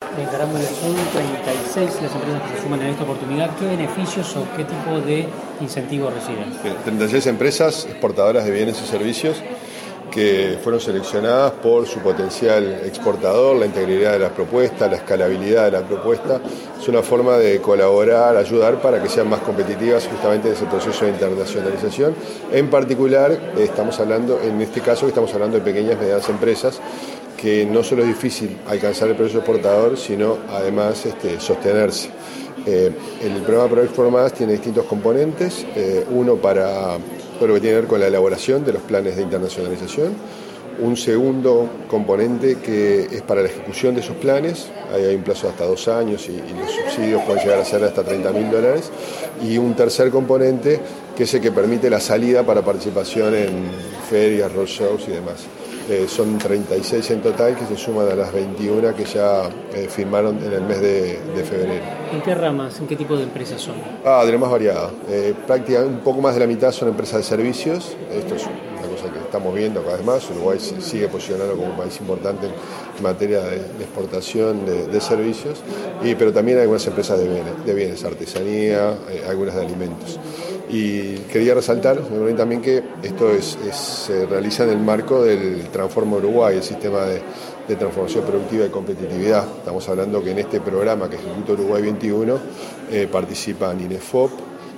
Caramba, son 36 las empresas que se suman en esta oportunidad. ¿Qué beneficios o qué tipo de incentivos reciben? 36 empresas exportadoras de bienes y servicios que fueron seleccionadas por su potencial exportador, la integridad de la propuesta, la escalabilidad de la propuesta. Es una forma de colaborar, ayudar para que sean más competitivas justamente en ese proceso de internacionalización. En particular, en este caso estamos hablando de pequeñas y medianas empresas, que no solo es difícil alcanzar el proceso exportador, sino además sostenerse. El programa Pro Export Más tiene distintos componentes, uno para todo lo que tiene que ver con la elaboración de los planes de internacionalización, un segundo componente que es para la ejecución de esos planes, ahí hay un plazo de hasta 2 años y los subsidios pueden llegar a ser hasta $30.000, y un tercer componente que es el que permite la salida para participación en ferias, roadshows y demás. Son 36 en total que se suman a las 21 que ya firmaron en el mes de febrero. ¿En qué ramas, en qué tipo de empresas son? De lo más variada. Prácticamente un poco más de la mitad son empresas de servicios. Esto es una cosa que estamos viendo cada vez más. Uruguay sigue posicionando como un país importante en materia de exportación de servicios, pero también hay algunas empresas de bienes, artesanía, algunas de alimentos. Y quería resaltar también que esto se realiza en el marco del Transforma Uruguay, el sistema de transformación productiva y competitividad. Estamos hablando que en este programa, que es el Instituto Uruguay 21, participan INEFOP,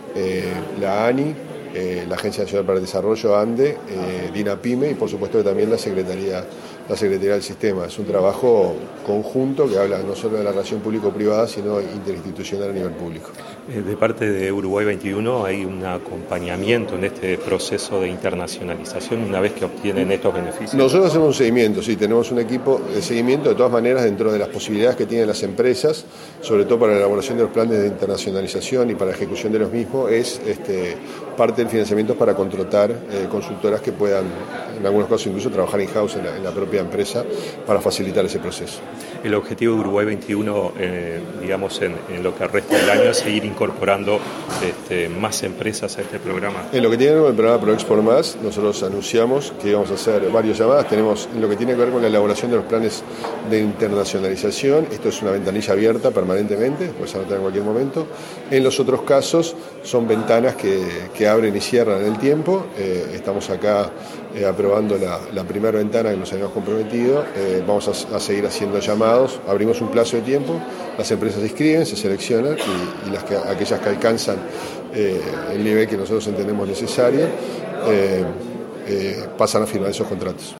la ANI, la Agencia Nacional para el Desarrollo, ANDE, DINAPYME y por supuesto que también la Secretaría del Sistema. Es un trabajo conjunto que habla no solo de la relación público-privada, sino interinstitucional a nivel público. De parte de Uruguay 21 hay un acompañamiento en este proceso de internacionalización una vez que obtienen estos beneficios. Nosotros hacemos un seguimiento, sí, tenemos un equipo de seguimiento, de todas maneras, dentro de las posibilidades que tienen las empresas, sobre todo para la elaboración de los planes de internacionalización y para la ejecución de los mismos, es parte del financiamiento para contratar consultoras que puedan, en algunos casos incluso, trabajar in-house en la propia empresa para facilitar ese proceso. El objetivo de Uruguay 21, digamos, en lo que resta del año es seguir incorporando más empresas a este programa. En lo que tiene que ver con el programa Pro Export Más, nosotros anunciamos que íbamos a hacer varias llamadas. Tenemos en lo que tiene que ver con la elaboración de los planes de internacionalización. Esto es una ventanilla abierta permanentemente, puede anotar en cualquier momento. En los otros casos son ventanas que abren y cierran en el tiempo. Estamos acá aprobando la primera ventana que nos habíamos comprometido. Vamos a seguir haciendo llamados. Abrimos un plazo de tiempo, las empresas se inscriben, se seleccionan y aquellas que alcanzan el nivel que nosotros entendemos necesario pasan a firmar esos contratos.